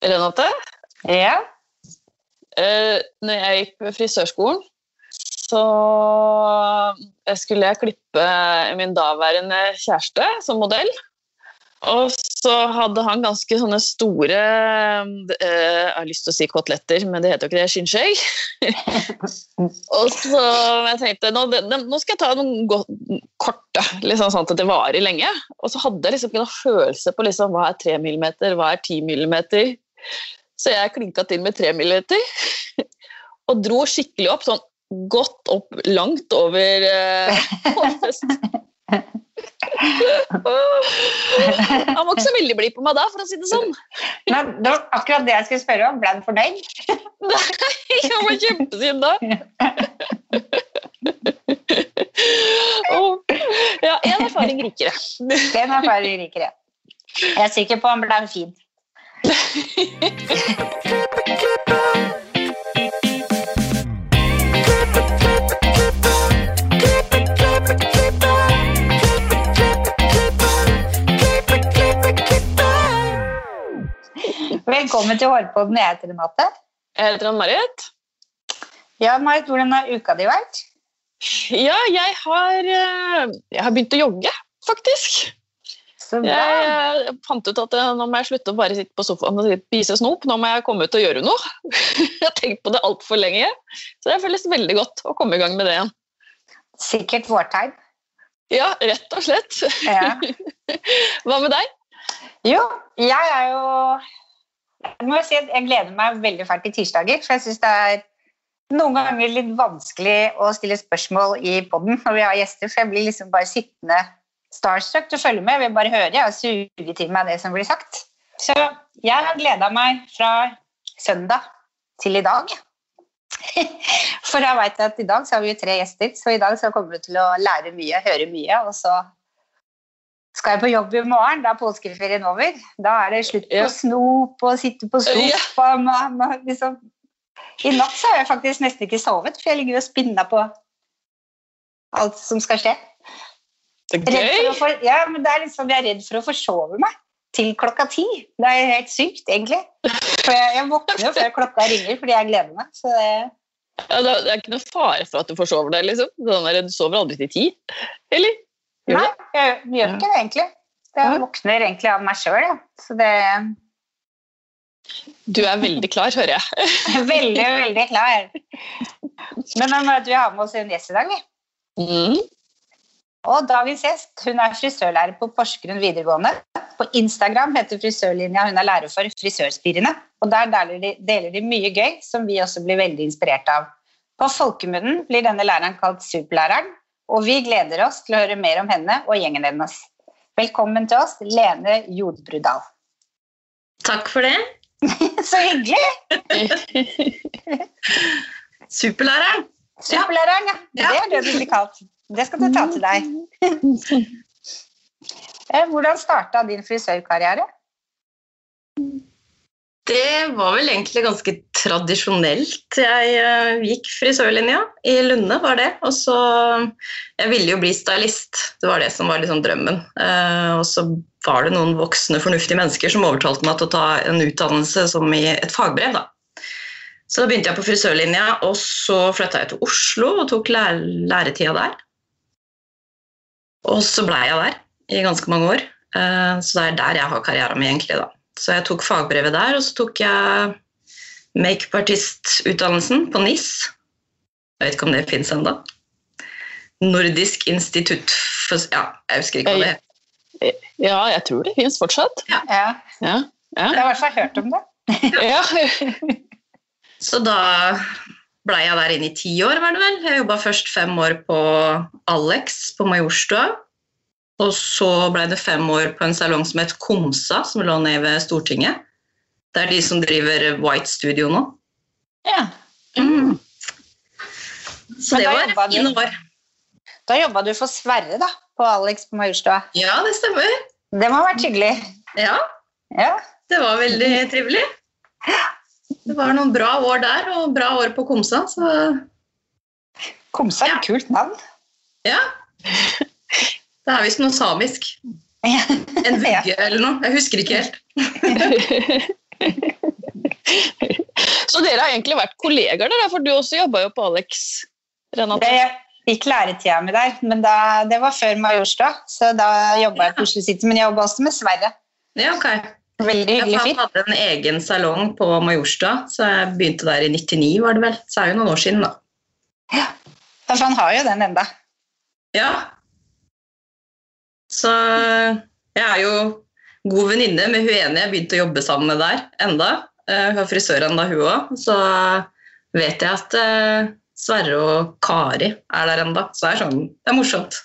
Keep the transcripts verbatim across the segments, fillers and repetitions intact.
Renate? Ja. Uh, når jeg gikk på frisørskolen, så skulle jeg klippe min daværende kjæreste som modell. Og så hadde han ganske sånne store, uh, jeg har lyst til å si koteletter, men det heter jo ikke det, skinskjøy. Og så jeg tenkte, nå, nå skal jeg ta noen korte, liksom sånn at det varer lenge. Og så hadde jeg liksom ikke noen følelse på liksom, hva er tre millimeter, hva er ti millimeter. Så jeg klinket til med tre millimeter, og dro skikkelig opp, sånn godt opp, langt over håndfest. Han var ikke så veldig blid på meg da, for å si det sånn. Nei, det var akkurat det jeg skulle spørre om. Ble han fornøyd? Nei, han var kjempesynd da. Og, ja, en erfaring rikere. En erfaring rikere. Jeg er sikker på han ble fin. Velkommen til Hårpodden, jeg heter Renate. Jeg heter Ann-Marit. Ja, Marit, hvordan har uka di vært? Ja, jeg har, jeg har begynt å jogge, faktisk. Så bra. Jeg fant ut at nå må jeg slutte å bare sitte på sofaen og spise snop, nå må jeg komme ut og gjøre noe. Jeg har tenkt på det alt for lenge, så det føles veldig godt å komme i gang med det igjen. Sikkert vårtegn. Ja, rett og slett. Ja. Hva med deg? Jo, jeg er jo... Jeg må si at jeg gleder meg veldig fælt til tirsdager, for jeg synes det er noen ganger litt vanskelig å stille spørsmål i podden når vi har gjester, for jeg blir liksom bare sittende starstruck til å følge med. Jeg vil bare høre og suge til meg det som blir sagt. Så jeg har gledet meg fra søndag til i dag. For jeg vet at i dag så har vi jo tre gjester, så i dag så kommer vi til å lære mye, høre mye, og så skal jeg på jobb i morgen, da er påskeferien over. Da er det slutt på ja. snop og sitte på sofa. Ja. Liksom. I natt så har jeg faktisk nesten ikke sovet, for jeg ligger og spinner på alt som skal skje. Det er gøy. For, ja, men det er liksom, jeg er redd for å forsove meg til klokka ti. Det er helt sykt, egentlig. For jeg, jeg våkner jo før klokka ringer, fordi jeg gleder meg. Så det... Ja, det er ikke noe fare for at du forsover deg, liksom. Du sover aldri til ti, eller? Nei, jeg gjør ikke det egentlig. Jeg våkner egentlig av meg selv, ja. Så det... Du er veldig klar, hører jeg. Veldig, veldig klar. Men nå må vi ha med oss en gjest i dag, vi. Mm. Og dagens gjest, hun er frisørlærer på Porsgrunn videregående. På Instagram heter frisørlinja, hun er lærer for frisørspirene. Og der deler de, deler de mye gøy, som vi også blir veldig inspirert av. På folkemunnen blir denne læreren kalt superlæreren, og vi gleder oss til å høre mer om henne og gjengen hennes. Velkommen til oss, Lene Jodbrudal. Takk for det. Så hyggelig! Superlæreren. Superlæreren, ja. Det er det du blir kalt. Det skal du ta til deg. Hvordan startet din frisørkarriere? Det var vel egentlig ganske tradisjonelt. Jeg uh, gikk frisørlinja i Lunde, var det. Og så, jeg ville jo bli stylist. Det var det som var liksom drømmen. Uh, og så var det noen voksne, fornuftige mennesker som overtalte meg til å ta en utdannelse som i et fagbrev, da. Så da begynte jeg på frisørlinja, og så flyttet jeg til Oslo og tok læ- læretida der. Og så ble jeg der i ganske mange år. Uh, så det er der jeg har karrieren min egentlig, da. Så jeg tok fagbrevet der, og så tok jeg make-up-artist-utdannelsen på N I S. Jeg vet ikke om det finnes enda. Nordisk institutt for... Ja, jeg husker ikke hva det heter. Ja, jeg tror det finnes fortsatt. Ja. Ja. Ja. Ja. Jeg har i hvert fall hørt om det. Ja. Så da ble jeg der inne i ti år, var det vel. Jeg jobbet først fem år på Alex på Majorstua. Og så ble det fem år på en salong som het Komsa, som lå nede ved Stortinget. Det er de som driver White Studio nå. Ja. Mm. Så det var fine år. Da jobbet du for Sverre da, på Alex på Majorstua. Ja, det stemmer. Det må ha vært hyggelig. Ja, ja. Det var veldig trivelig. Det var noen bra år der, og bra år på Komsa. Så... Komsa er et kult navn. Ja. Det er vist noe samisk. En vugge eller noe. Jeg husker ikke helt. Så dere har egentlig vært kolleger der, for du også jobbet jo på Alex, Renate. Jeg gikk læretida med der, men da, det var før Majorstua, så da jobbet jeg på Oslo City, men jeg jobbet også med Sverre. Ja, ok. Veldig hyggelig fyr. Jeg hadde en egen salong på Majorstua, så jeg begynte der i nittini, var det vel. Så er jo noen år siden da. Ja, for han har jo den enda. Ja. Så jeg er jo god venninne med hun ene jeg begynte å jobbe sammen med der, enda. Hun er frisør enda hun også, så vet jeg at uh, Sverre og Kari er der enda, så er det sånn, det er morsomt.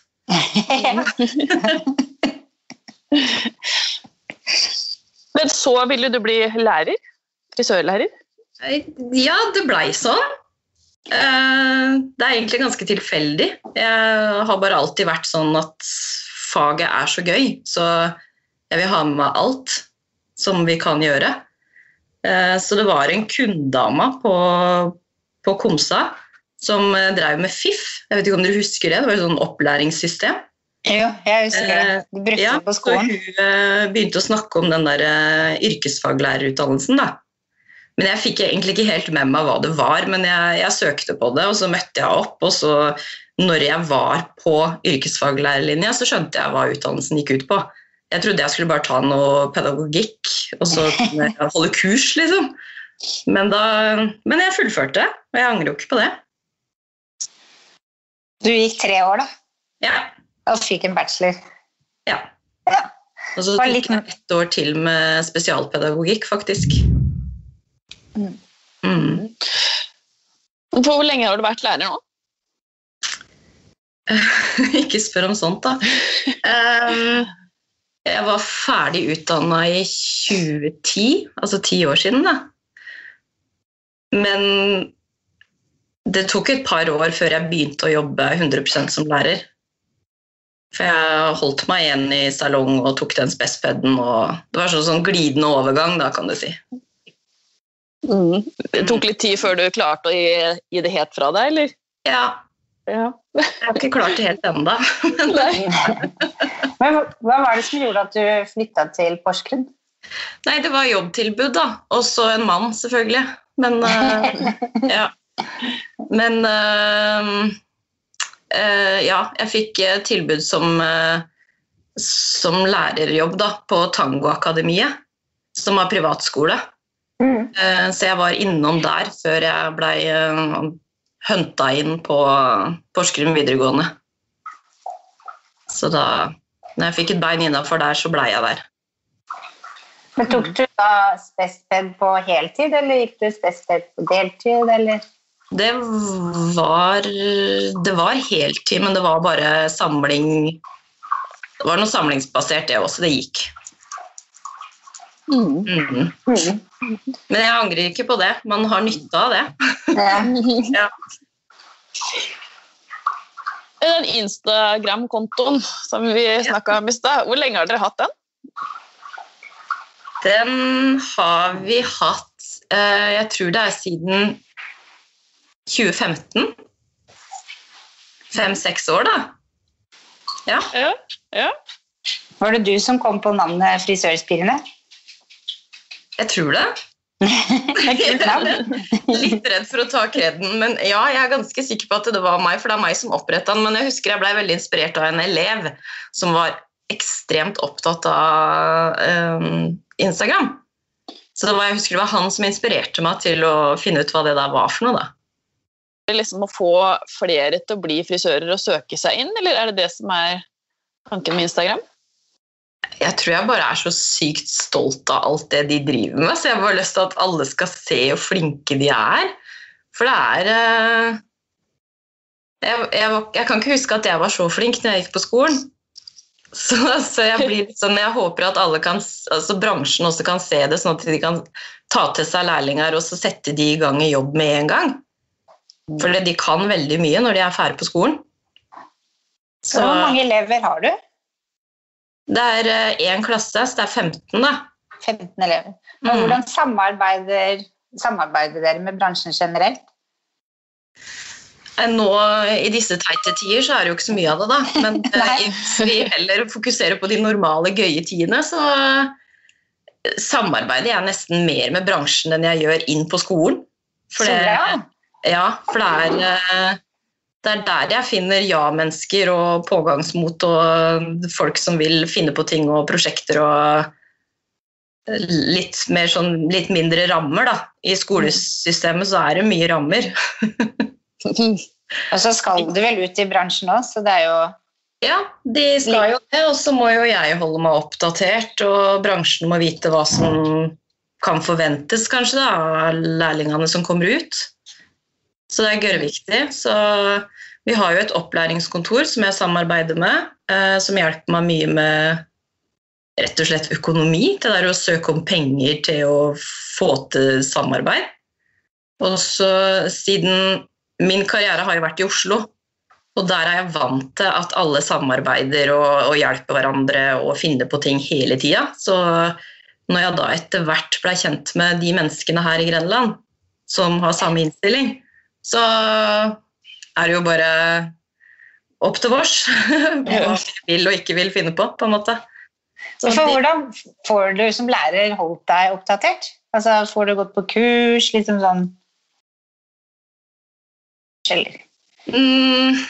Men så ville du bli lærer? Frisørlærer? Ja, det ble sånn. Uh, det er egentlig ganske tilfeldig. Jeg har bare alltid vært sånn at faget er så gøy, så jeg vil ha med meg alt som vi kan gjøre. Så det var en kunddama på, på Komsa som drev med F I F. Jeg vet ikke om dere husker det, det var et sånn opplæringssystem. Jo, jeg husker det. Du brukte ja, det på skolen. Så hun begynte å snakke om den der yrkesfaglærerutdannelsen da. Men jeg fikk egentlig ikke helt med meg hva det var, men jeg, jeg søkte på det, og så møtte jeg opp, og så når jeg var på yrkesfaglærerlinja, så skjønte jeg hva utdannelsen gikk ut på. Jeg trodde jeg skulle bare ta noe pedagogikk, og så holde kurs, liksom. Men, da, men jeg fullførte, og jeg angrer jo ikke på det. Du gikk tre år, da? Ja. Og fikk en bachelor? Ja. Ja. Og så tok jeg ett år til med spesialpedagogikk, faktisk. Mm. Mm. For hvor lenge har du vært lærer nå? Ikke spør om sånt, da. Um, Jeg var ferdig utdannet i tjue ti, altså ti år siden da. Men det tok et par år før jeg begynte å jobbe hundre prosent som lærer. For jeg holdt meg igjen i salong og tok den spespeden, og det var sånn, sånn glidende overgang da, kan du si. Mm. Det tok litt tid før du klarte å gi, gi det helt fra deg, eller? Ja. Ja. Jeg har ikke klart det helt enda. Men hva var det som gjorde at du flyttet til Porsgrunn? Nei, det var jobbtilbud da, og så en mann selvfølgelig. Men, uh, ja. Men uh, uh, ja, jeg fikk tilbud som, uh, som lærerjobb da, på Tangoakademiet, som var privatskole. Mm. Uh, så jeg var innom der før jeg ble... Uh, hønta inn på Porsgrunn videregående. Så da, når jeg fikk et bein innenfor der, så ble jeg der. Men tok du da spesped på heltid, eller gikk du spesped på deltid, eller? Det var, det var heltid, men det var bare samling, det var noe samlingsbasert det også, det gikk. Mm. Mm. Mm. Men jeg angrer ikke på det. Man har nytte av det. Ja. Den Instagram-kontoen som vi snakket om i sted, hvor lenge har dere hatt den? Den har vi hatt, jeg tror det er siden tjue femten. Fem-seks år da. Ja. Ja, ja. Var det du som kom på navnet Frisørspirene? Jeg tror det. Litt redd for å ta kreden, men ja, jeg er ganske sikker på at det var meg, for det er meg som opprettet den, men jeg husker jeg ble veldig inspirert av en elev som var ekstremt opptatt av um, Instagram. Så det var, jeg husker det var han som inspirerte meg til å finne ut hva det der var for noe da. Er det liksom å få flere til å bli frisører og søke seg inn, eller er det det som er tanken med Instagram? Jeg tror jeg bare er så sykt stolt av alt det de driver med, så jeg har bare lyst til at alle skal se hvor flinke de er. For det er... Jeg, jeg, jeg kan ikke huske at jeg var så flink når jeg gikk på skolen. Så, så jeg blir litt sånn, jeg håper at alle kan, altså bransjen også kan se det, sånn at de kan ta til seg lærlinger og så sette de i gang i jobb med en gang. For de kan veldig mye når de er ferdig på skolen. Så, så hvor mange elever har du? Det er en klasse, så det er femten da. femten elever. Og hvordan samarbeider, samarbeider dere med bransjen generelt? Nå, i disse teite tider, så er det jo ikke så mye av det da. Men hvis vi heller fokuserer på de normale, gøye tidene, så samarbeider jeg nesten mer med bransjen enn jeg gjør inn på skolen. For det, ja, for det er, det er der jeg finner ja-mennesker og pågangsmot og folk som vil finne på ting og prosjekter og litt, mer sånn, litt mindre rammer da. I skolesystemet så er det mye rammer. Og så skal du vel ut i bransjen også, så det er jo... Ja, de skal jo det, og så må jo jeg holde meg oppdatert, og bransjen må vite hva som kan forventes kanskje da, av lærlingene som kommer ut. Så det er gørrviktig. Så vi har jo et opplæringskontor som jeg samarbeider med, eh, som hjelper meg mye med rett og slett økonomi, til der å søke om penger til å få til samarbeid. Og så siden min karriere har jo vært i Oslo, og der er jeg vant til at alle samarbeider og, og hjelper hverandre og finner på ting hele tiden. Så når jeg da etter hvert ble kjent med de menneskene her i Grenland som har samme innstilling, så er det jo bare opp til vårs hva vi vil og ikke vil finne på, på en måte. Så for hvordan får du som lærer holdt deg oppdatert? Altså, får du gått på kurs, liksom sånn? Eller? Mm,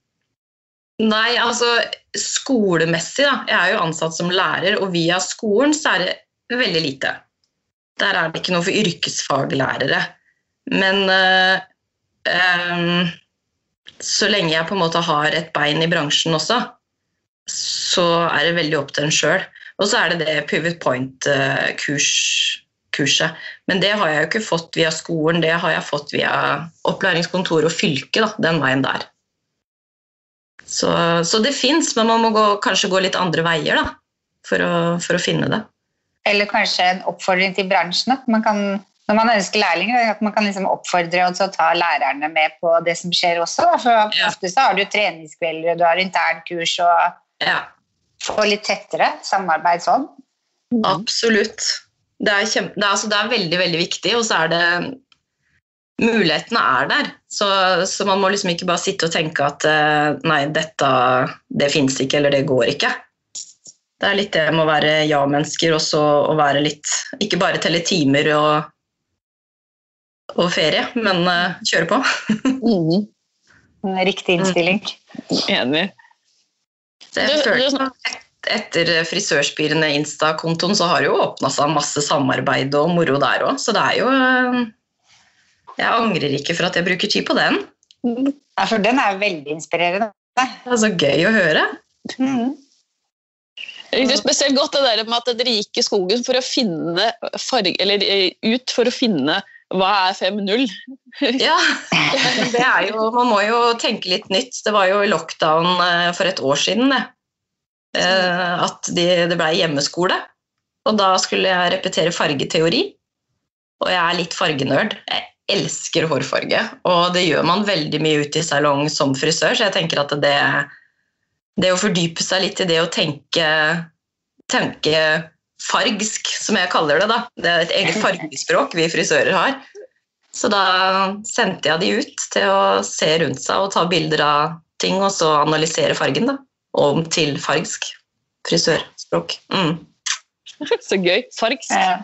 nei, altså skolemessig da. Jeg er jo ansatt som lærer, og via skolen så er det veldig lite. Der er det ikke noe for yrkesfaglærere. Men uh, um, så lenge jeg på en måte har et bein i bransjen også, så er det veldig opp til en selv. Og så er det det Pivot Point-kurset. Men det har jeg jo ikke fått via skolen, det har jeg fått via opplæringskontor og fylke, da, den veien der. Så, så det finnes, men man må gå, kanskje gå litt andre veier da, for å, for å finne det. Eller kanskje en oppfordring til bransjen, at man kan, når man ønsker lærlinger, at man kan liksom oppfordre og ta lærerne med på det som skjer også. Da. For ja. Ofte så har du treningskvelder, du har internkurs og ja. Få litt tettere samarbeid sånn. Mm. Absolutt. Det er, kjempe, det, er, altså, det er veldig, veldig viktig, og så er det mulighetene er der. Så, så man må liksom ikke bare sitte og tenke at nei, dette, det finnes ikke, eller det går ikke. Det er litt det med å være ja-mennesker, og så å være litt, ikke bare telle timer og, og ferie, men uh, kjøre på. mm. Riktig innstilling. Mm. Enig. Så jeg føler at etter frisørspirende Insta-kontoen så har det jo åpnet seg masse samarbeid og moro der også, så det er jo, jeg angrer ikke for at jeg bruker tid på den. Ja, for den er veldig inspirerende. Det er så gøy å høre. Mm. Det er spesielt godt det der med at dere gikk i skogen for å finne farge, eller ut for å finne hva er fem null? Ja, det er jo, man må jo tenke litt nytt. Det var jo lockdown for et år siden, det. At det, det ble hjemmeskole. Og da skulle jeg repetere fargeteori. Og jeg er litt fargenørd. Jeg elsker hårfarge. Og det gjør man veldig mye ute i salong som frisør, så jeg tenker at det, det å fordype seg litt i det å tenke, tenke fargsk, som jeg kaller det da. Det er et eget fargespråk vi frisører har. Så da sendte jeg de ut til å se rundt seg og ta bilder av ting, og så analysere fargen da. Om til fargsk frisørspråk. Mm. Så gøy. Fargsk. Ja.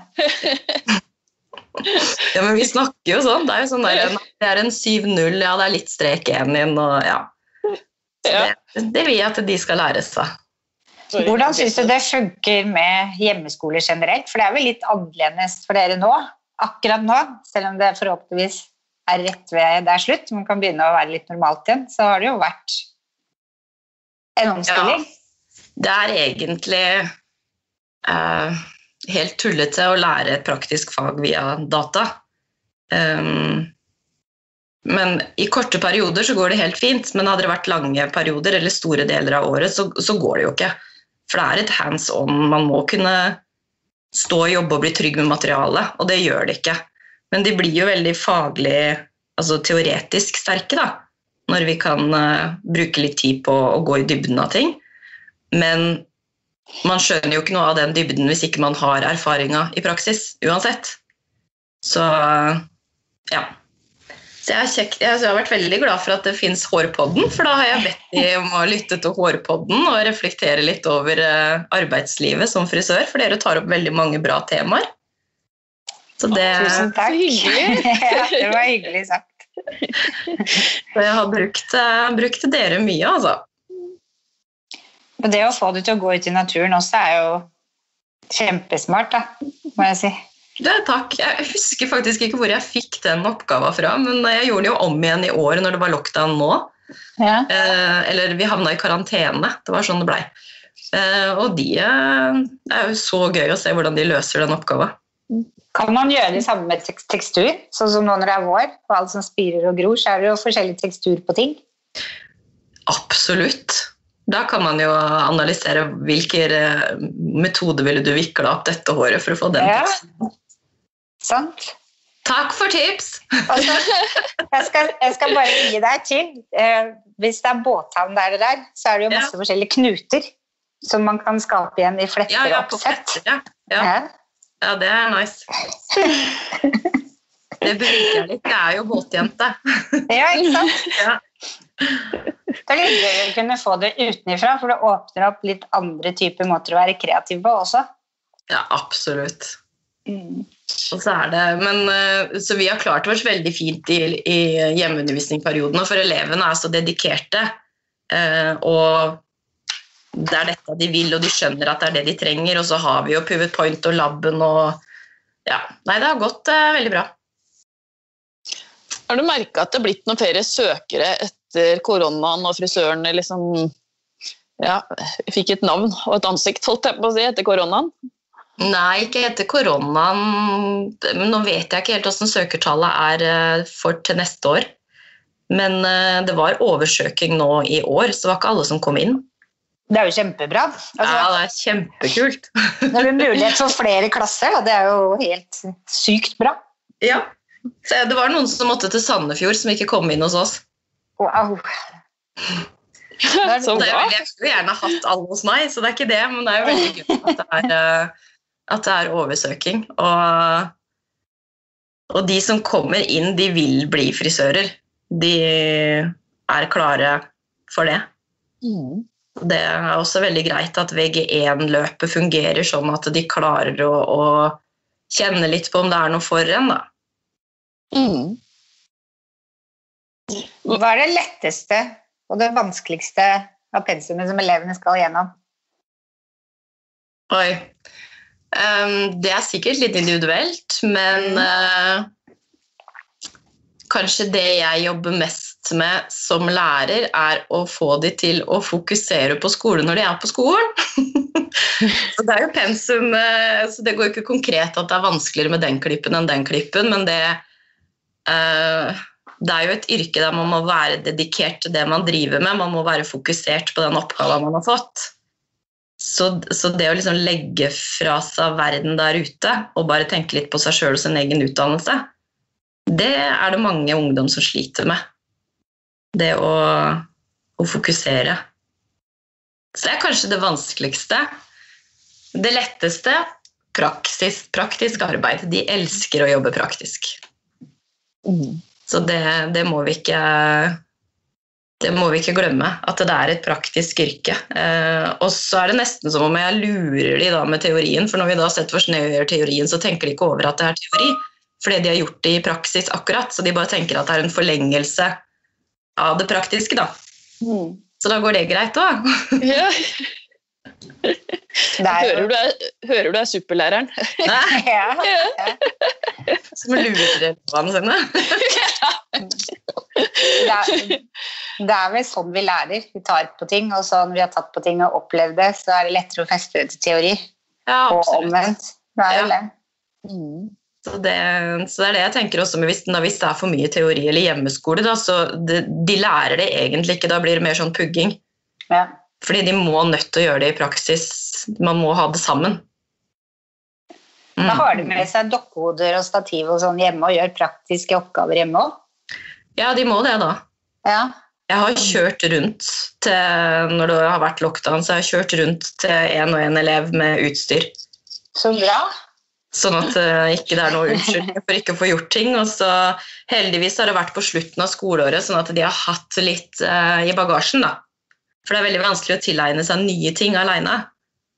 Ja, men vi snakker jo sånn. Det er jo sånn der, det er en syv null, ja, det er litt strek en inn, og ja. Så det, det vil jeg at de skal lære seg. Hvordan synes du det funker med hjemmeskole generelt? For det er vel litt annerledes for dere nå, akkurat nå, selv om det forhåpentligvis er rett ved det er slutt, man kan begynne å være litt normalt igjen, så har det jo vært en omstilling. Ja, det er egentlig uh, helt tullete å lære et praktisk fag via data. Um, men i korte perioder så går det helt fint, men hadde det vært lange perioder eller store deler av året, så, så går det jo ikke. For det er et hands-on, man må kunne stå og jobbe og bli trygg med materialet, og det gjør det ikke. Men de blir jo veldig faglig, altså teoretisk sterke da, når vi kan uh, bruke litt tid på å gå i dybden av ting. Men man skjønner jo ikke noe av den dybden hvis ikke man har erfaringer i praksis, uansett. Så uh, ja. Så jeg, kjekt, jeg har vært veldig glad for at det finnes Hårpodden, for da har jeg bedt dem om å lytte til Hårpodden og reflektere litt over uh, arbeidslivet som frisør, for dere tar opp veldig mange bra temaer. Så det, Tusen takk. Ja, det var hyggelig sagt. så jeg har brukt, brukt dere mye, altså. Og det å få det til å gå ut i naturen også er jo kjempesmart, da, må jeg si. Det, takk. Jeg husker faktisk ikke hvor jeg fikk den oppgaven fra, men jeg gjorde det jo om igjen i år når det var lockdown nå. Ja. Eh, eller vi havnet i karantene, det var sånn det ble. Eh, og de eh, er jo så gøy å se hvordan de løser den oppgaven. Kan man gjøre det samme med tek- tekstur? Sånn som nå når det er vår, og alt som spirer og gror, så er det jo forskjellig tekstur på ting. Absolutt. Da kan man jo analysere hvilke metoder ville du vikle opp dette håret for å få den Ja. teksten. Sant? Takk for tips! Altså, jeg, skal, jeg skal bare gi deg til. Eh, hvis det er båthavn der det der, så er det jo masse Ja. forskjellige knuter som man kan skape igjen i Ja, fletter ja, og på oppsett. fletter, ja. Ja. Ja. Ja, det er nice. Det bruker jeg litt. Jeg er jo båtjente. Ja, ikke sant? Ja. Det er litt gøy å kunne få det utenifra, for det åpner opp litt andre typer måter å være kreativ på også. Ja, absolutt. Mm. Og så er det, men, eh, så vi har klart oss veldig fint i, i hjemmeundervisningsperioden, og for elevene er så dedikerte, eh, og det er dette de vil, og de skjønner at det er det de trenger, og så har vi jo Pivot Point og labben, og ja, nei, det har gått eh, veldig bra. Har du merket at det er blitt noen flere søkere etter koronaen og frisørene liksom, ja, fikk et navn og et ansikt, holdt jeg på å si, etter koronaen? Nei, ikke etter koronaen, men nå vet jeg ikke helt hvordan søkertallet er eh, for til neste år, men eh, det var oversøking nå i år, så det var ikke alle som kom inn. Det er jo kjempebra. Altså, Ja, det er kjempekult. Når det er mulighet for flere klasser, da, det er jo helt sykt bra. Ja, så det var noen som måtte til Sandefjord som ikke kom inn hos oss. Wow. Så Det er bra. veldig, jeg skulle gjerne hatt alle hos meg, så det er ikke det, men det er jo veldig gøy at det er, eh, at det er oversøking. Og, og de som kommer inn, de vil bli frisører. De er klare for det. Mm. Det er også veldig greit at V G én-løpet fungerer sånn at de klarer å, å kjenne litt på om det er noe for en, da. Mm. Hva er det letteste og det vanskeligste av pensumet som elevene skal gjennom? Oi. Um, det er sikkert litt individuelt, men uh, kanskje det jeg jobber mest med som lærer er å få de til å fokusere på skolen når de er på skolen. Så det er jo pensum, uh, så det går jo ikke konkret at det er vanskeligere med den klippen enn den klippen, men det, uh, det er jo et yrke der man må være dedikert til det man driver med, man må være fokusert på den oppgaven man har fått. Så, så det å liksom legge fra seg verden der ute og bare tenke litt på seg selv og sin egen utdannelse, det er det mange ungdom som sliter med. Det å, å fokusere. Så det er kanskje det vanskeligste. Det letteste, praksis, praktisk arbeid. De elsker å jobbe praktisk. Mm. Så det, det må vi ikke... Det må vi ikke glemme, at det er et praktisk yrke. Eh, og så er det nesten som om jeg lurer de da med teorien, for når vi da setter oss ned og gjør teorien, så tenker de ikke over at det er teori, fordi de har gjort det i praksis akkurat, så de bare tenker at det er en forlengelse av det praktiske da. Mm. Så da går det greit da. Ja. Det er jo... Hører du er, hører du er superlæreren? Ja, ja. Som lurer elevene sine. Det er, det er vel sånn vi lærer. Vi tar på ting, og så når vi har tatt på ting og opplevd det, så er det lettere å feste det til teori. Ja, Og absolutt. omvendt. Det er vel det. Mm. Så det, så det er det jeg tenker også med hvis, da, hvis det er for mye teori eller hjemmeskole, da, så de, de lærer det egentlig ikke, da blir det mer sånn pugging. Ja. Fordi de må nødt til å gjøre det i praksis. Man må ha det sammen. Mm. Da har de med seg dokkehoder og stativ og sånn hjemme og gjør praktiske oppgaver hjemme også. Ja, de må det da. Ja. Jeg har kjørt rundt til, når det har vært lockdown, så har jeg kjørt rundt til en og en elev med utstyr. Så bra. Sånn at uh, ikke det er noe unnskyldning for ikke å få gjort ting. Og så heldigvis har det vært på slutten av skoleåret, sånn at de har hatt litt uh, i bagasjen da. For det er veldig vanskelig å tilegne seg nye ting alene.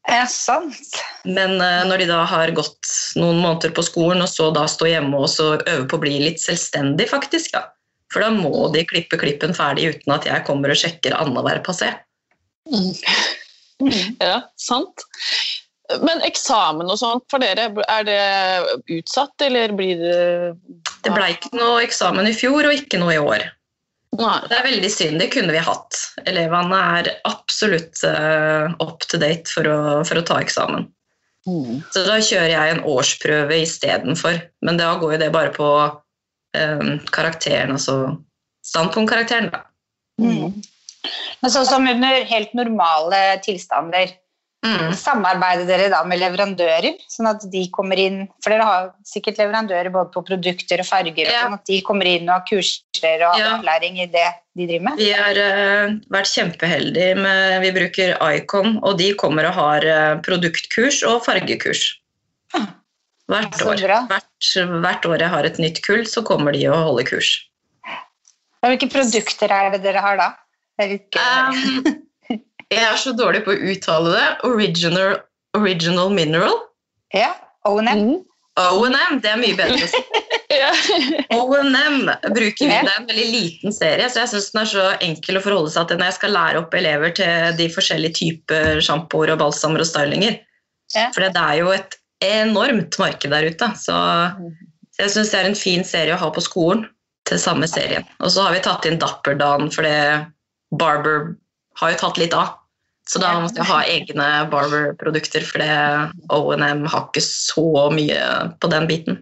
Ja, sant. Men uh, når de da har gått noen måneder på skolen, og så da stå hjemme og så øve på å bli litt selvstendig faktisk, ja. For da må de klippe klippen ferdig uten at jeg kommer og sjekker annenhver passé. Mm. Ja, sant. Men eksamen og sånt for dere, er det utsatt, eller blir det... Det ble ikke noe eksamen i fjor, og ikke noe i år. Nei. Det er veldig synd, det kunne vi hatt. Elevene er absolutt uh, up to date for å, for å ta eksamen. Mm. Så da kjører jeg en årsprøve i stedet for, men da går jo det bare på um, karakteren, altså standpunktkarakteren da. Mm. Men sånn som under helt normale tilstander, mm. samarbeider dere da med leverandører, sånn at de kommer inn, for dere har sikkert leverandører både på produkter og farger, ja. Sånn at de kommer inn og har kurser og ja. Opplæring i det de driver med? Vi har uh, vært kjempeheldige med, vi bruker Icon, og de kommer og har uh, produktkurs og fargekurs. Hvert år. Hvert, hvert år jeg har et nytt kull, så kommer de og holder kurs. Hvilke produkter er det dere har da? Det er litt um, Jeg er så dårlig på å uttale det. Original, original Mineral. Ja, O and M. Mm. O and M, det er mye bedre. O and M bruker vi, det er en veldig liten serie, så jeg synes den er så enkel å forholde seg til når jeg skal lære opp elever til de forskjellige typer shampooer og balsamer og stylinger. Ja. For det er jo et enormt marked der ute, så jeg synes det er en fin serie å ha på skolen til samme serien. Og så har vi tatt inn Dapperdan, for det Barber har jo tatt litt av. Så da måtte jeg ha egne Barber-produkter, for det O and M har ikke så mye på den biten.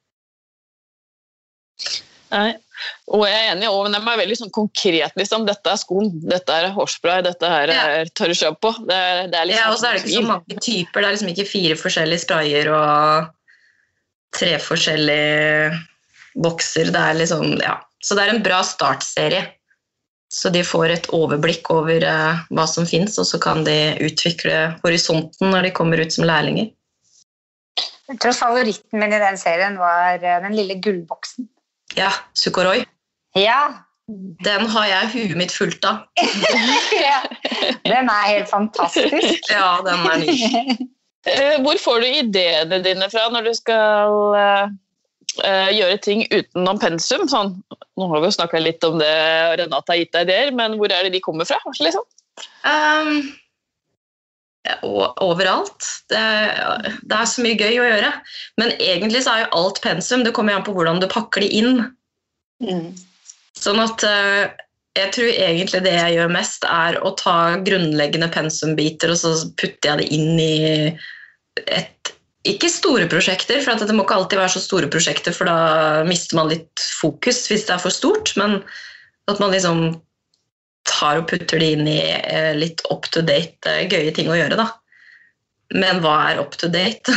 Nei, og jeg er enig, O and M er veldig sånn konkret, liksom. Dette er skoen, dette er hårspray, dette her er tørre kjøp på. Det er, det er liksom ja, og så er det ikke så mange typer, det er liksom ikke fire forskjellige sprayer og tre forskjellige bokser, det er liksom, ja. Så det er en bra startserie. Så de får et overblikk over uh, hva som finnes, og så kan de utvikle horisonten når de kommer ut som lærlinger. Jeg tror favoritten min i den serien var uh, den lille gullboksen. Ja, Sukoroi. Ja. Den har jeg huet mitt fullt av. Ja, den er helt fantastisk. Ja, den er ny. Hvor får du ideene dine fra når du skal... Uh... Uh, gjøre ting utenom pensum, sånn. Nå har vi jo snakket litt om det, Renate har gitt deg ideer, men hvor er det de kommer fra, liksom? Um, ja, overalt. Det, det er så mye gøy å gjøre. Men egentlig så er jo alt pensum, det kommer an på hvordan du pakker det inn. Mm. Sånn at uh, jeg tror egentlig det jeg gjør mest er å ta grunnleggende pensumbiter, og så putter jeg det inn i et ikke store prosjekter, for det må ikke alltid være så store prosjekter, for da mister man litt fokus hvis det er for stort, men at man liksom tar og putter det inn i litt up-to-date gøye ting å gjøre da. Men hva er up-to-date?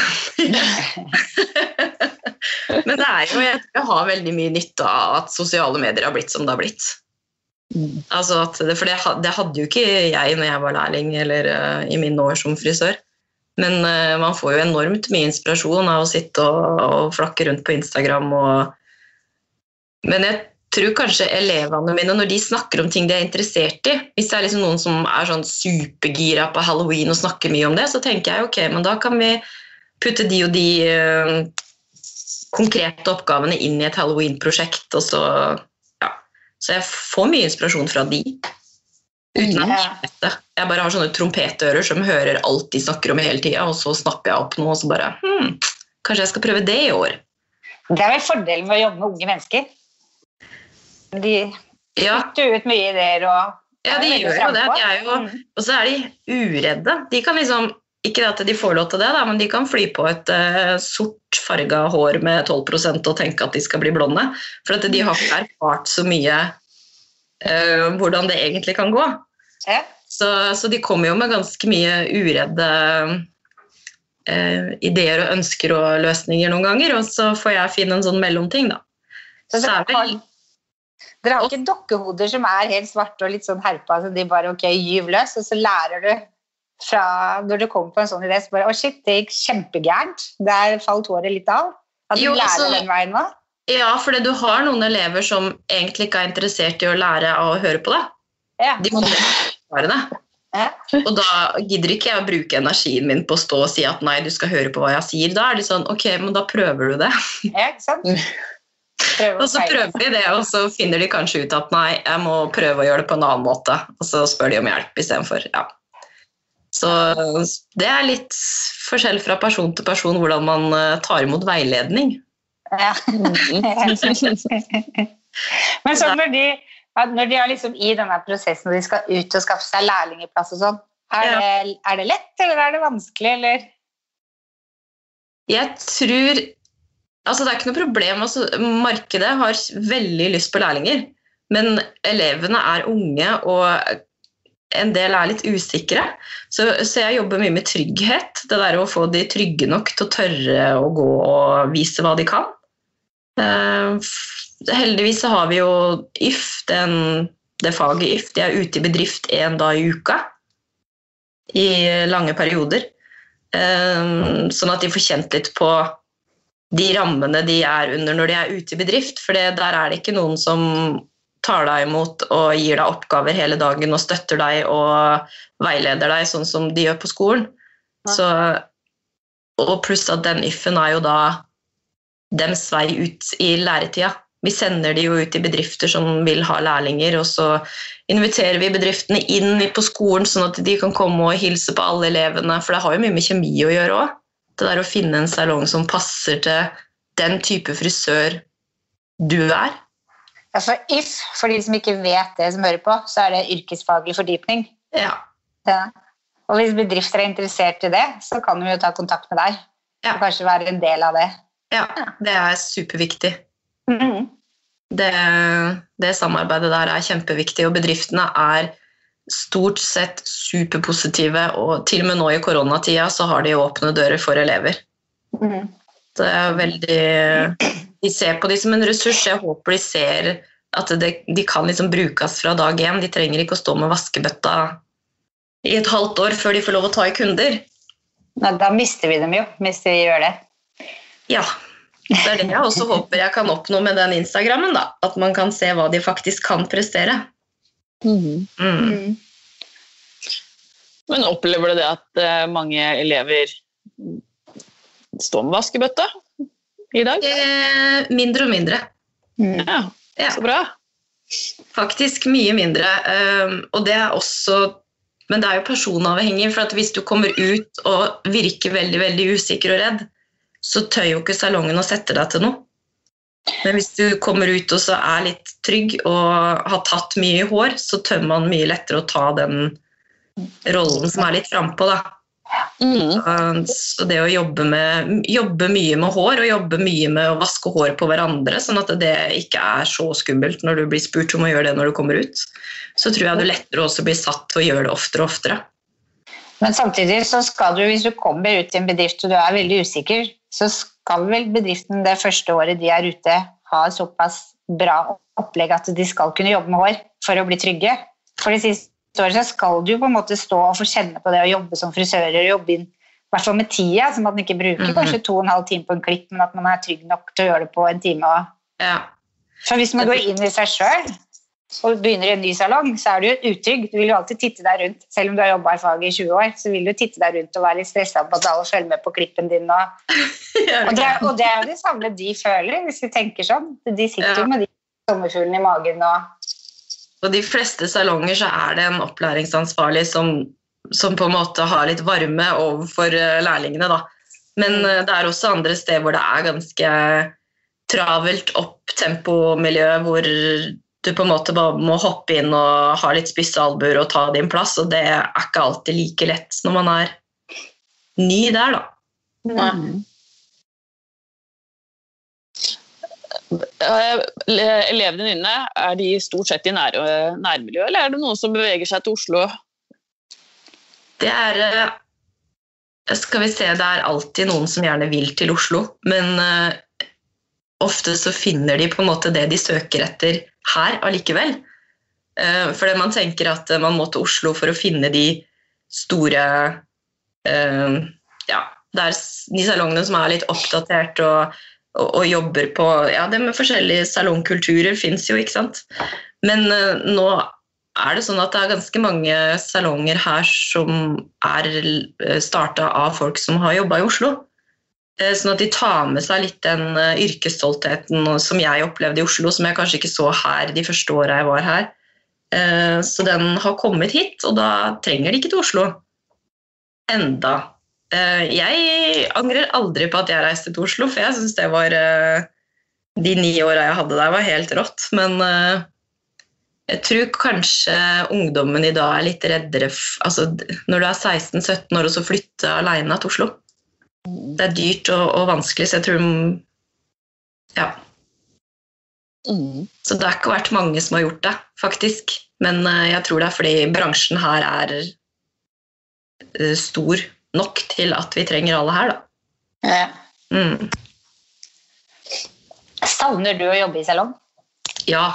Men det er jo, jeg har veldig mye nytte av at sosiale medier har blitt som det har blitt. Mm. Altså at det, for det, det hadde jo ikke jeg når jeg var lærling, eller uh, i mine år som frisør. Men uh, man får jo enormt mye inspirasjon av å sitte og, og flakke rundt på Instagram. Og... Men jeg tror kanskje elevene mine, når de snakker om ting de er interessert i, hvis det er liksom noen som er sånn supergira på Halloween og snakker mye om det, så tenker jeg, ok, men da kan vi putte de og de uh, konkrete oppgavene inn i et Halloween-prosjekt, og så, ja. Så jeg får mye inspirasjon fra de. Uten å hete. Jeg bare har sånne trompetører som hører alt de snakker om hele tiden, og så snapper jeg opp noe, og så bare, hmm, kanskje jeg skal prøve det i år. Det er vel fordelen med å jobbe med unge mennesker. De ja. putter ut mye ideer, og... Ja, de gjør jo det. De er jo, og så er de uredde. De kan liksom, ikke at de får lov til det, da, men de kan fly på et uh, sort farget hår med tolv prosent og tenke at de skal bli blonde, for at de har ikke erfart så mye uh, hvordan det egentlig kan gå. Ja. Så, så de kommer jo med ganske mye uredde eh, ideer og ønsker og løsninger noen ganger, og så får jeg finne en sånn mellomting da. Så dere, har, dere har ikke dokkehoder som er helt svarte og litt sånn herpa, så de bare, ok, gyv løs, og så lærer du fra, når du kommer på en sånn idé, så bare, å shit, det gikk kjempegærent, der falt håret litt av, at du jo, lærer så, den veien nå. Ja, fordi du har noen elever som egentlig ikke er interessert i å lære av å høre på det. Ja. De må lære det. Ja. Og da gidder ikke jeg å bruke energien min på å stå og si at nei, du skal høre på hva jeg sier. Da er de sånn, ok, men da prøver du det. Ja, ikke sant? Prøve Og så prøver de det, og så finner de kanskje ut at nei, jeg må prøve å gjøre det på en annen måte. Og så spør de om hjelp i stedet for, ja. Så det er litt forskjell fra person til person hvordan man tar imot veiledning. Ja. Men så når de, når de er liksom i denne prosessen og de skal ut og skaffe seg lærlingeplass og sånn, er, Ja. det, er det lett, eller er det vanskelig, eller? Jeg tror, altså det er ikke noe problem, altså markedet har veldig lyst på lærlinger, men elevene er unge og en del er litt usikre, så, så jeg jobber mye med trygghet, det der å få de trygge nok til å tørre å gå og vise hva de kan. Uh, heldigvis så har vi jo Y F, den, det faget Y F, de er ute i bedrift en dag i uka, i lange perioder, uh, sånn at de får kjent litt på de rammene de er under når de er ute i bedrift, for det, der er det ikke noen som tar deg imot og gir deg oppgaver hele dagen og støtter deg og veileder deg sånn som de gjør på skolen. Ja. Så, og pluss at den Y F-en er jo da dems vei ut i læretida. Vi sender de jo ut i bedrifter som vil ha lærlinger, og så inviterer vi bedriftene inn på skolen sånn at de kan komme og hilse på alle elevene, for det har jo mye med kjemi å gjøre også. Det der å finne en salong som passer til den type frisør du er. Altså Y F, for de som ikke vet det som hører på, så er det yrkesfaglig fordypning. Ja. Ja. Og hvis bedrifter er interessert i det, så kan de jo ta kontakt med deg. Ja. Og kanskje være en del av det. Ja, det er superviktig. Mhm. Det, det samarbeidet der er kjempeviktig, og bedriftene er stort sett superpositive, og til og med nå i koronatida så har de åpne dører for elever. Mhm. Det er veldig, de ser på de som en ressurs, jeg håper de ser at det, de kan liksom brukes fra dag en, de trenger ikke å stå med vaskebøtta i et halvt år før de får lov å ta i kunder. Nei, da mister vi dem jo, hvis de gjør det. Ja, det er det jeg også håper jeg kan oppnå med den Instagrammen da, at man kan se hva de faktisk kan prestere. Mhm. Mm. Mhm. Men opplever du det at eh, mange elever står med vaskebøtta i dag? Eh, mindre og mindre. Mhm. Ja, Ja, så bra. faktisk mye mindre. Um, og det er også, men det er jo personavhengig, for at hvis du kommer ut og virker veldig, veldig usikker og redd, så tør jo ikke salongen å sette deg til noe. Men hvis du kommer ut og så er litt trygg og har tatt mye i hår, så tør man mye lettere å ta den rollen som er litt frempå da. Mhm. Så det å jobbe, med, jobbe mye med hår og jobbe mye med å vaske hår på hverandre, sånn at det ikke er så skummelt når du blir spurt om å gjøre det når du kommer ut, så tror jeg det lettere også blir satt til å gjøre det oftere og oftere. Men samtidig så skal du, hvis du kommer ut i en bedrift og du er veldig usikker, så skal vel bedriften det første året de er ute ha såpass bra opplegg at de skal kunne jobbe med hår for å bli trygge. For det siste året så skal du på en måte stå og få kjenne på det å jobbe som frisører og jobbe inn, i hvert fall med tida, så man ikke bruker Mhm. kanskje to og en halv time på en klipp, men at man er trygg nok til å gjøre det på en time. Ja, For hvis man går inn i seg selv og begynner i en ny salong, så er du jo utrygg. Du vil jo alltid titte deg rundt, selv om du har jobbet i faget i tjue år, så vil du titte deg rundt og være litt stresset på at alle følger med på klippen din. Og, og, det, er- og det er jo det samme de føler, hvis vi tenker sånn. De sitter jo Ja. med de sommerfuglene i magen og... og de fleste salonger så er det en opplæringsansvarlig som, som på en måte har litt varme overfor eh, lærlingene da. Men eh, det er også andre steder hvor det er ganske travelt opp-tempo-miljø, hvor du på en måte bare må hoppe inn og ha litt spisse albuer og ta din plass, og det er ikke alltid like lett når man er ny der da. Mhm. Eh, Elevene dine, er de stort sett i nær, nærmiljø, eller er det noen som beveger seg til Oslo? Det er, eh, skal vi se, det er alltid noen som gjerne vil til Oslo, men eh, ofte så finner de på en måte det de søker etter her allikevel. Eh, fordi man tenker at man må til Oslo for å finne de store, eh, ja, det er de salongene som er litt oppdatert og, og, og jobber på, ja, det med forskjellige salongkulturer finnes jo, ikke sant? Men eh, nå er det sånn at det er ganske mange salonger her som er startet av folk som har jobbet i Oslo. Sånn at de tar med seg litt den yrkesstoltheten som jeg opplevde i Oslo, som jeg kanskje ikke så her de første årene jeg var her. Så den har kommet hit, og da trenger de ikke til Oslo. Enda. Jeg angrer aldri på at jeg reiste til Oslo, for jeg synes det var de ni årene jeg hadde der var helt rått, men jeg tror kanskje ungdommen i dag er litt reddere, altså når du er seksten sytten år og så flytter alene til Oslo. Det er dyrt og, og vanskelig, så jeg tror, ja. Mm. Så det har ikke vært mange som har gjort det, faktisk. Men jeg tror det er fordi bransjen her er stor nok til at vi trenger alle her, da. Ja. Mm. Savner du å jobbe i salong? Ja.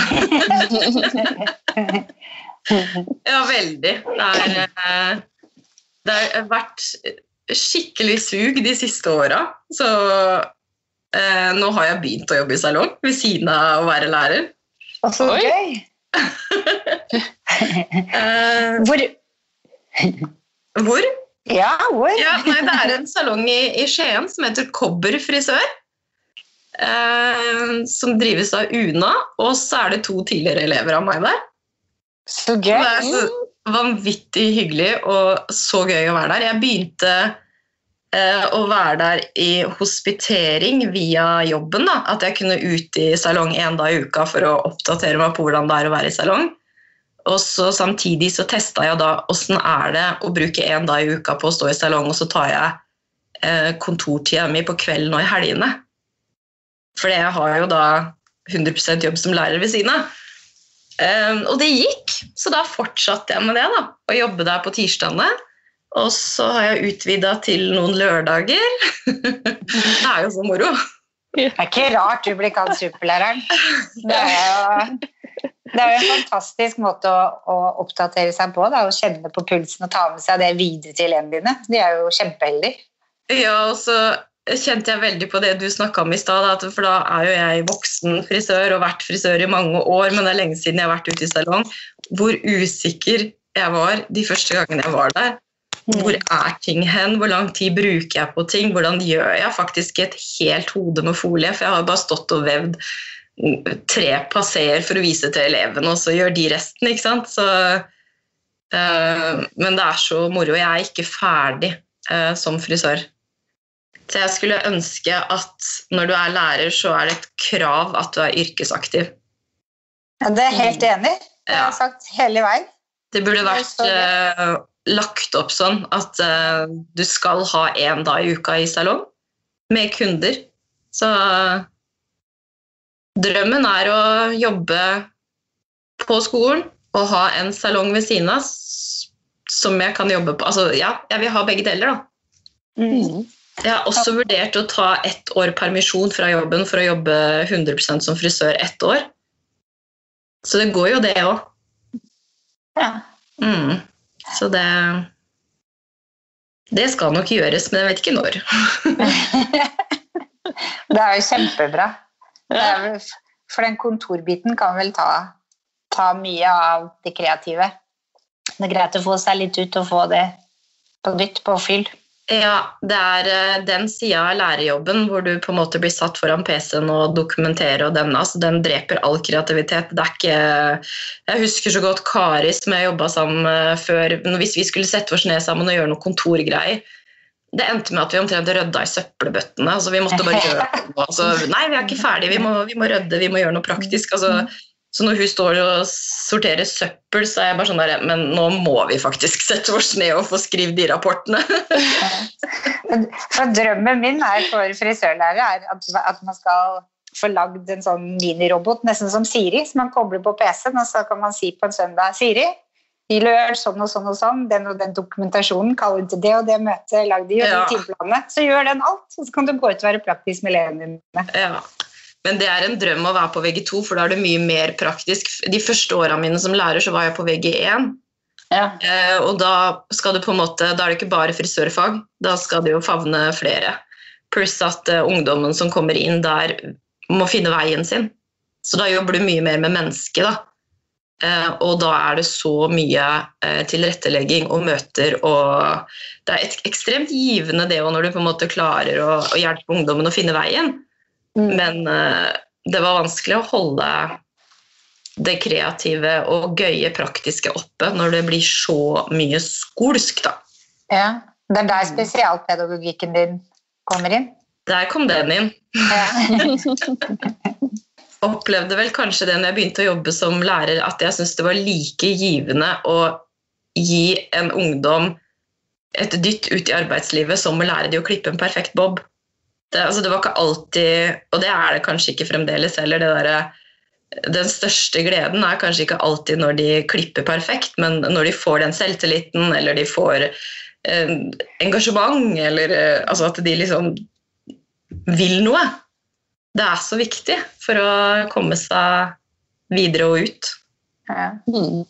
Ja, veldig. Det er, det har vært skikkelig sug de siste årene, så eh, nå har jeg begynt å jobbe i salong ved siden av å være lærer. Og så gøy! eh, hvor? Hvor? Ja, hvor? Ja, nei, det er en salong i, i Skien som heter Kobber frisør, eh, som drives av Una, og så er det to tidligere elever av meg der. Så gøy! Det er så vanvittig hyggelig og så gøy å være der. Jeg begynte eh, å være der i hospitering via jobben, da. At jeg kunne ut i salong en dag i uka for å oppdatere meg på hvordan det er å være i salong. Og så samtidig så testet jeg da hvordan er det å bruke en dag i uka på å stå i salong, og så tar jeg eh, kontortida mi på kvelden og i helgene. For jeg har jo da hundre prosent jobb som lærer ved siden av. Um, og det gikk, så da fortsatte jeg med det da, å jobbe der på tirsdagene, og så har jeg utvidet til noen lørdager. Det er jo så moro. Det er ikke rart du blir kalt superlæreren. Det er jo, det er jo en fantastisk måte å, å oppdatere seg på, da, å kjenne på pulsen og ta med seg det videre til elevene dine. De er jo kjempeheldige. Ja, og så kjente jeg veldig på det du snakket om i sted, for da er jo jeg voksen frisør og vært frisør i mange år, men det er lenge siden jeg har vært ute i salong. Hvor usikker jeg var de første gangene jeg var der. Hvor er ting hen? Hvor lang tid bruker jeg på ting? Hvordan gjør jeg faktisk et helt hode med folie? For jeg har bare stått og vevd tre passer for å vise til elevene, og så gjør de resten, ikke sant? Så, uh, men det er så moro. Jeg er ikke ferdig uh, som frisør. Så jeg skulle ønske at når du er lærer, så er det et krav at du er yrkesaktiv. Ja, det er helt enig. Det har jeg sagt hele veien. Det burde vært uh, lagt opp sånn at uh, du skal ha en dag i uka i salong med kunder. Så uh, drømmen er å jobbe på skolen og ha en salong ved siden av som jeg kan jobbe på. Altså, ja, jeg vil ha begge deler da. Mm. Jeg har også vurdert å ta ett år permisjon fra jobben for å jobbe hundre prosent som frisør ett år. Så det går jo det også. Ja. Mm. Så det, det skal nok gjøres, men jeg vet ikke når. Det er jo kjempebra. Det er vel, for den kontorbiten kan vel ta, ta mye av det kreative. Det er greit å få seg litt ut og få det på nytt, på fyll. Ja, det er den siden av lærerjobben hvor du på en måte blir satt foran P C-en og dokumenterer, og den, altså, den dreper all kreativitet. Det er ikke, jeg husker så godt Kari som jeg jobbet sammen med før, hvis vi skulle sette oss ned sammen og gjøre noen kontorgreier. Det endte med at vi omtrent rødda i søppelbøttene, altså vi måtte bare gjøre noe. Altså, nei, vi er ikke ferdige, vi må, vi må rødde, vi må gjøre noe praktisk. Altså, så når hun står og sorterer søppel, så er jeg bare sånn der, men nå må vi faktisk sette oss ned og få skrive de rapportene. For drømmen min er for frisørlærer er at, at man skal få lagd en sånn minirobot, nesten som Siri, som man kobler på P C-en, og så kan man si på en søndag, Siri, i løl, sånn og sånn og sånn, den og den dokumentasjonen, kall ut det og det møtet, lag de og de timeplanene, så gjør den alt, og så kan du gå ut og være praktisk med elevene dine. Ja. Men det er en drøm å være på V G to, for da er det mye mer praktisk. De første årene mine som lærer så var jeg på V G én, ja. eh, og da skal du på en måte, da er det ikke bare frisørfag, da skal det jo favne flere. Pluss at uh, ungdommen som kommer inn der må finne veien sin. Så da jobber du mye mer med mennesket da. og da er det så mye tilrettelegging og møter, og det er et, ekstremt givende det når du på en måte klarer å, å hjelpe ungdommen å finne veien. Mm. Men det var vanskelig å holde det kreative og gøye praktiske oppe når det blir så mye skolsk da. Ja, det er der spesialpedagogikken din kommer inn. Der kom den inn. Ja. Opplevde vel kanskje det når jeg begynte å jobbe som lærer, at jeg synes det var like givende å gi en ungdom et dytt ut i arbeidslivet som å lære de å klippe en perfekt bob. Det, altså det var ikke alltid, og det er det kanskje ikke fremdeles heller, det der, den største gleden er kanskje ikke alltid når de klipper perfekt, men når de får den selvtilliten, eller de får eh, engasjement, eller eh, altså at de liksom vil noe. Det er så viktig for å komme seg videre og ut. Ja. Mm.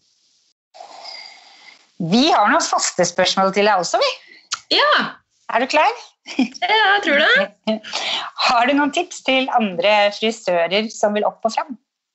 Vi har noen faste spørsmål til deg også, vi. Ja. Er du klar? Ja, jeg tror det. Har du noen tips til andre frisører som vil opp og frem?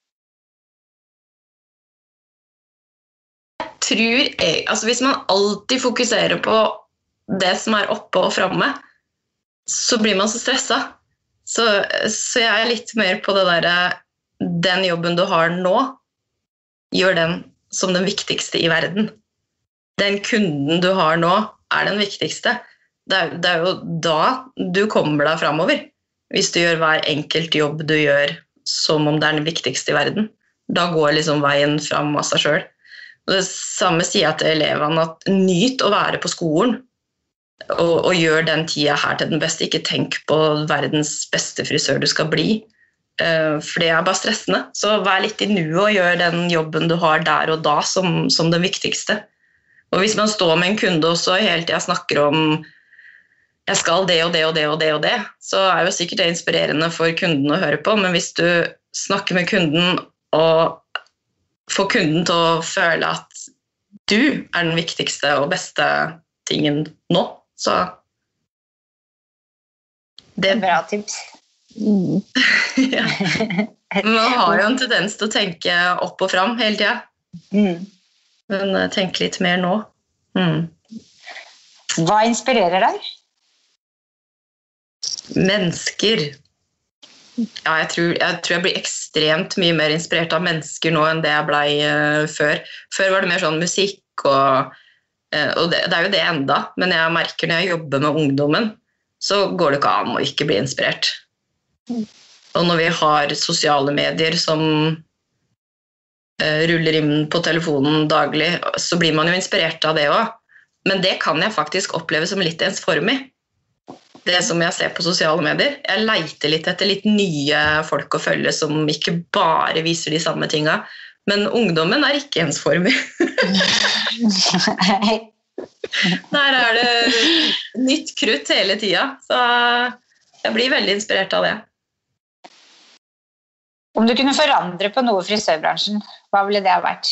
Jeg tror, jeg, altså hvis man alltid fokuserer på det som er oppe og fremme, så blir man så stresset. Så, så jeg er litt mer på det der, den jobben du har nå, gjør den som den viktigste i verden. Den kunden du har nå er den viktigste. Det er, det er jo da du kommer deg fremover, hvis du gjør hver enkelt jobb du gjør som om det er den viktigste i verden. Da går liksom veien frem av seg selv. Og det samme sier jeg til elevene, at nyt å være på skolen, Og, og gjør den tida her til den beste. Ikke tenk på verdens beste frisør du skal bli, uh, for det er bare stressende. Så vær litt i nuet og gjør den jobben du har der og da som, som den viktigste. Og hvis man står med en kunde også hele tiden snakker om jeg skal det og det og det og det og det, så er jo sikkert det inspirerende for kunden å høre på, men hvis du snakker med kunden og får kunden til å føle at du er den viktigste og beste tingen nå, så det er bra tips. Mm. Ja. Man har jo en tendens til å tenke opp og frem hele tiden. Mm. Men tenk litt mer nå. Mm. Hva inspirerer deg? Mennesker. Ja, jeg tror, jeg tror jeg blir ekstremt mye mer inspirert av mennesker nå enn det jeg ble uh, før. Før var det mer sånn musikk og Og det, det er jo det enda, men jeg merker når jeg jobber med ungdommen, så går det ikke an å ikke bli inspirert. Og når vi har sosiale medier som uh, ruller inn på telefonen daglig, så blir man jo inspirert av det også. Men det kan jeg faktisk oppleve som litt ensformig. Det som jeg ser på sosiale medier. Jeg leiter litt etter litt nye folk å følge som ikke bare viser de samme tingene. Men ungdommen er ikke ensformig. Der er det nytt krutt hele tiden, så jeg blir veldig inspirert av det. Om du kunne forandre på noe i frisørbransjen, hva ville det ha vært?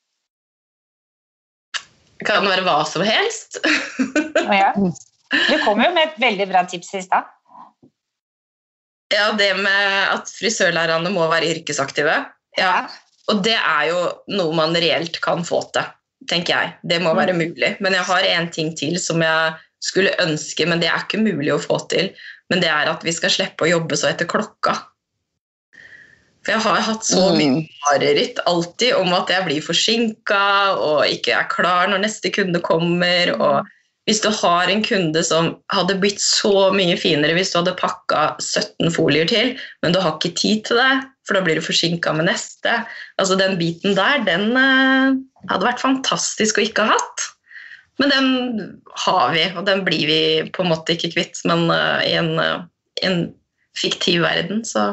Kan det være hva som helst? Ja. Du kom jo med et veldig bra tips i sted. Ja, det med at frisørlærerne må være yrkesaktive. Ja. Og det er jo noe man reelt kan få til, tenker jeg. Det må være mulig. Men jeg har en ting til som jeg skulle ønske, men det er ikke mulig å få til. Men det er at vi skal slippe å jobbe så etter klokka. For jeg har hatt så mye mareritt alltid om at jeg blir forsinket og ikke er klar når neste kunde kommer. Og hvis du har en kunde som hadde blitt så mye finere hvis du hadde pakket sytten folier til, men du har ikke tid til det, for da blir du forsinket med neste. Altså den biten der, den uh, hadde vært fantastisk å ikke ha hatt. Men den har vi, og den blir vi på en måte ikke kvitt, men uh, i en, uh, en fiktiv verden, så...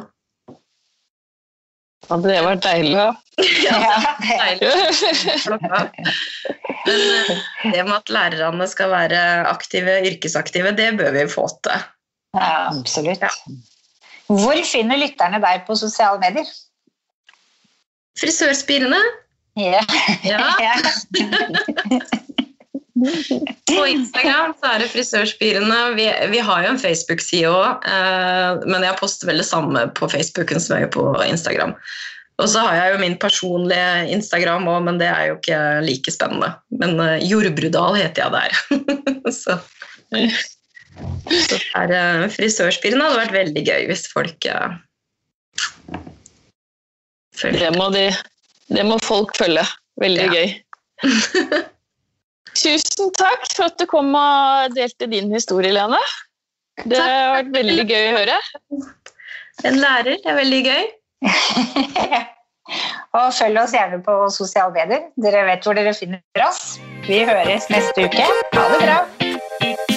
Ja, det var deilig, ja. Ja, det er deilig. Men det med at lærerne skal være aktive, yrkesaktive, det bør vi få til. Ja, absolutt. Ja. Hvor finner lytterne deg på sosiale medier? Frisørspirene. Ja. Ja. På Instagram så er det frisørspirene. Vi, vi har jo en Facebook-side også, eh, men jeg poster vel det samme på Facebooken som jeg gjør på Instagram. Og så har jeg jo min personlige Instagram også, men det er jo ikke like spennende. Men uh, Jordbrudal heter jeg der. så, så der, uh, frisørspiren hadde vært veldig gøy hvis folk uh, følger. Det må, de, det må folk følge. Veldig ja. Gøy. Tusen takk for at du kom og delte din historie, Lene. Det har vært veldig gøy å høre. En lærer, det er veldig gøy. Og følg oss gjerne på sosiale medier. Dere vet hvor dere finner oss. Vi høres neste uke. Ha det bra.